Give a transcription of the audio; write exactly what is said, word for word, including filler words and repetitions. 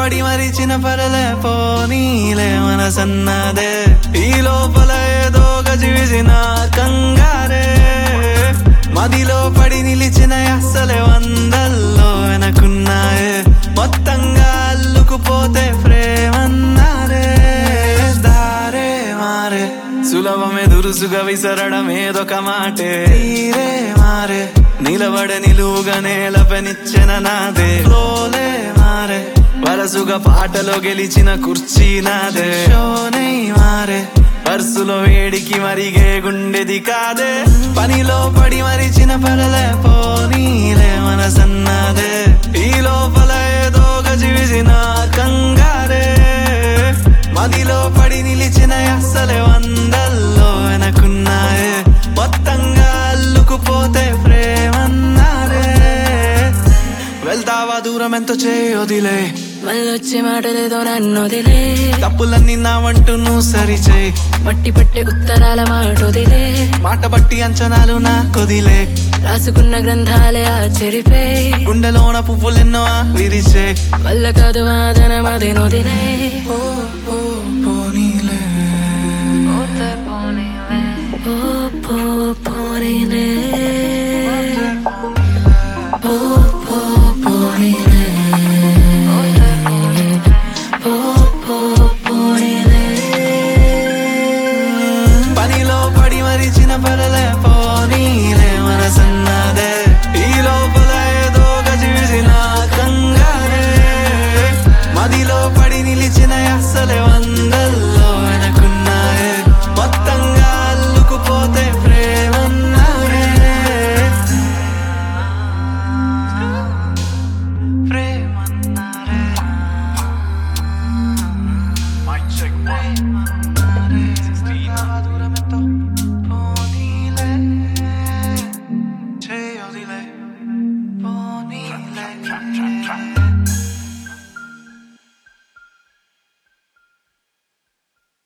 పడి మరిచిన పరలే పోనీలే మనసన్నదే ఈ లోపల ఏదో గజివిసిన కంగారే మదిలో పడి నిలిచిన అస్సలే వందల్లో వెనకున్నాయే మొత్తంగా అల్లుకుపోతే ప్రేమన్నారే దారే మారే సులభమే దురుసుగా విసరడం ఏదొక మాటే తీరే మారే నిలబడ నిలువుగా నేలపనిచ్చిన నాదే లోలే మారే వరసుగా పాటలో గెలిచిన కుర్చీ నాదే షోనై మారే పర్సులో వేడికి మరిగే గుండెది కాదే పనిలో పడి మరిచిన పరలే పోనీలే మనసన్నదే ఈ లోపల ఏదో గజివిసిన కంగారే మదిలో పడి నిలిచిన అస్సలే వందల్లో వెనకున్నాయే మొత్తంగా అల్లుకుపోతే ప్రేమన్నారే వెళ్తావా దూరం ఎంతో చేయొదిలే మళ్ళొచ్చే మాటలేదో నన్నొదిలే తప్పులన్నీ నావంటూ నువ్వు సరిచేయి మట్టి పట్టే ఉత్తరాల మాటొదిలే మాట బట్టి అంచనాలు నా కొదిలే రాసుకున్న గ్రంథాలే ఆచరిపే గుండెలోన పువ్వులెన్నో విరిచే వల్ల కాదు వాదన మది నొదిలే ఓ ఓ పోనీలే ఓ పో పోనీలే